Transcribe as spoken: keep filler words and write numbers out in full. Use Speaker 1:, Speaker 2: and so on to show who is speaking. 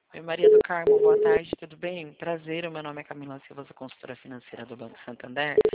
Speaker 1: Oi, Maria do Carmo, boa tarde, tudo bem? Prazer, o meu nome é Camila Silva, sou consultora financeira do Banco Santander.